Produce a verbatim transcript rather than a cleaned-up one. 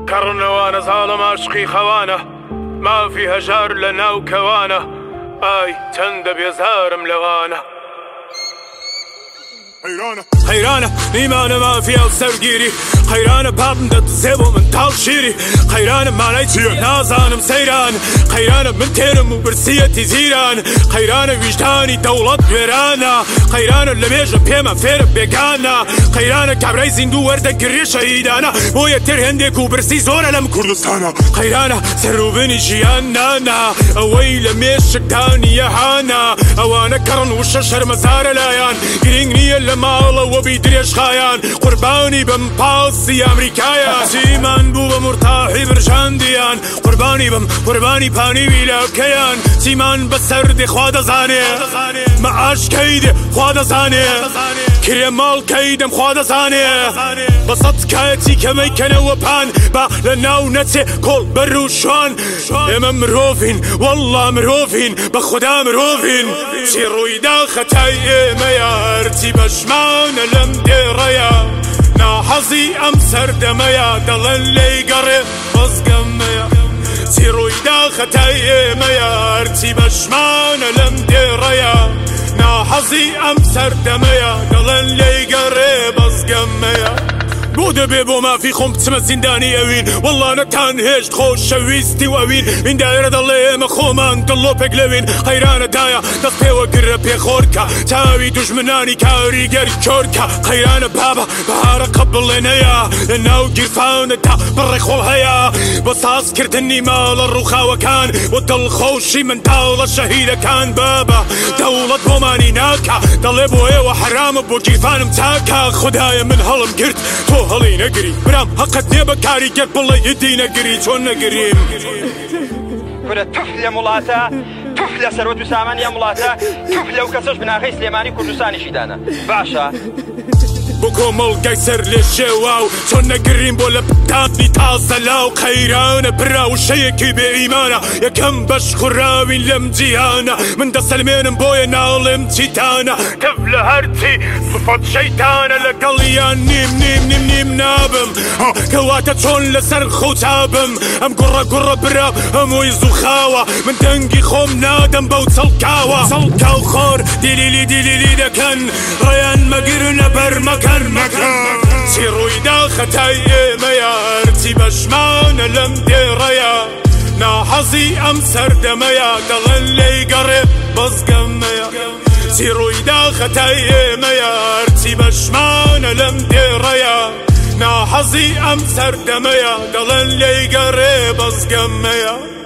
كڕنەوانە زاڵم عاشقی خەوانە مافی هەژار لە ناو کەوانە ئای چەندە بێزارم لەوانە حەیرانە حەیرانە نیمانە مافیا و سەرگیری قەیرانە پاپم دەدزێ بۆ من تاڵ شیری قەیرانە مانای چیە نازانم سەیران قەیرانە من تێرم و برسیەتی زیران قەیرانە ویژدانی دەوڵەت وێرانە قەیرانە لە بێژە پێمە فێرە بێگانە قەیرانە کابرای زیندوو وەردەگرێ شەهیدانە بۆیە تێر هەندێک و برسی زۆرە لەم کوردستانە قەیرانە سەروبنی ژیان نانە ئەوەی لە مێشکدانیە هانە ئەوانە کەڕن وشە شەرمەزارە لایەن گرنگ نییە لە ماڵەوە بی درێژخایان قوربانی بم پاسی ئەمریکایە چیمان بوو بە مرتاحی برژاندیان قوربانی بم قوربانی پانی ویلاکەیان چیمان بەسەر دێ خوا دەزانێ مەعاش کەیدێ خوا دەزانێ کرێماڵ کەیدەم خوا دەزانێ بە سەد کایەتی کەمەی کەنەوە پان با لە ناو نەچێ کۆڵ بەر و شوان ئێمە مرۆڤین وەڵڵا مرۆڤین بە خودا مرۆڤین چی ڕوویدا خەتای ئێمەیە هەرچی بەشمانە لەم دێڕەیە ناحەزی ئەم سەردەمەیە دەڵێن لێی گەڕێ بەزگەمەیە چی ڕوویدا خەتای ئێمەیە هەرچی بەشمانە لەم دێڕەیە ناحەزی ئەم سەردەمەیە دەڵێن لێی گەڕێ بەزگەمەیە بۆ دەبێ بۆ مافی خۆم بچمە زیندانی ئەوین وەڵڵا نەتان هێشت خۆش شەویستی و ئەوین این دایرە دەڵێ ئێمە خۆمان دڵۆپێک لەوین قەیرانەدایە دەست پێوە گرە پێخۆرکە چاوی دوژمنانی کاریگەری چۆرکە قەیرانە بابە بەهارە قەبڵێنەیە لە ناو گیرفانەدا بڕێ خۆڵ هەیە بە سازکردنی ماڵە ڕووخاوەکان و دڵخۆشی منداڵە شەهیدەکان بابە دەوڵەت بۆمانی ناکە دەڵێ بۆ ئێوە حرامە بۆ گیرفانم چاکە خودایە من هەڵم گرت تۆ هەڵی نەگری برام حەقت نێ بە کاریگەر بڵێ یدی نەگری چۆن نەگریم کورە توف لە وڵاتە توف لە سەرۆت و سامانی ئەم وڵاتە توف لەو کەسەش بناغی سلێمانی کوردستانیشی دانا باشە بۆ کۆمەڵگای سەر لێ شێوا و چۆن نەگریم بۆ لە پتانی تازە لاو قەیرانە برا و شەیەکی بێ ئیمانە یەکەم بەش خوڕاوین لەم جیهانە من دەسەلمێنم بۆیە ناڵێم چیتانە کەف لە هەرچی سفەت شەیتانە لەگەڵیان نیم نیم نیم نیم نابم کەواتە چۆن لەسەر خەوتابم ئەم گوڕە گوڕە برا هەمووی زووخاوە من دەنگی خۆم نادەم بەو چەڵکاوە چەڵکا و خۆر دیلیلی دیلیلی دەکەن ڕێیان مەگرن لە بەرمەکە چی ڕوویدا خەتای ئێمەیە هەرچی بەشمانە لەم دێڕەیە ناحەزی ئەم سەردەمەیە دەڵێن لێی گەڕێ بەزگەمەیە چی ڕوویدا خەتای ئێمەیە هەرچی بەشمانە لەم دێڕەیە ناحەزی ئەم سەردەمەیە دەڵێن لێی گەڕێ بەزگەمەیە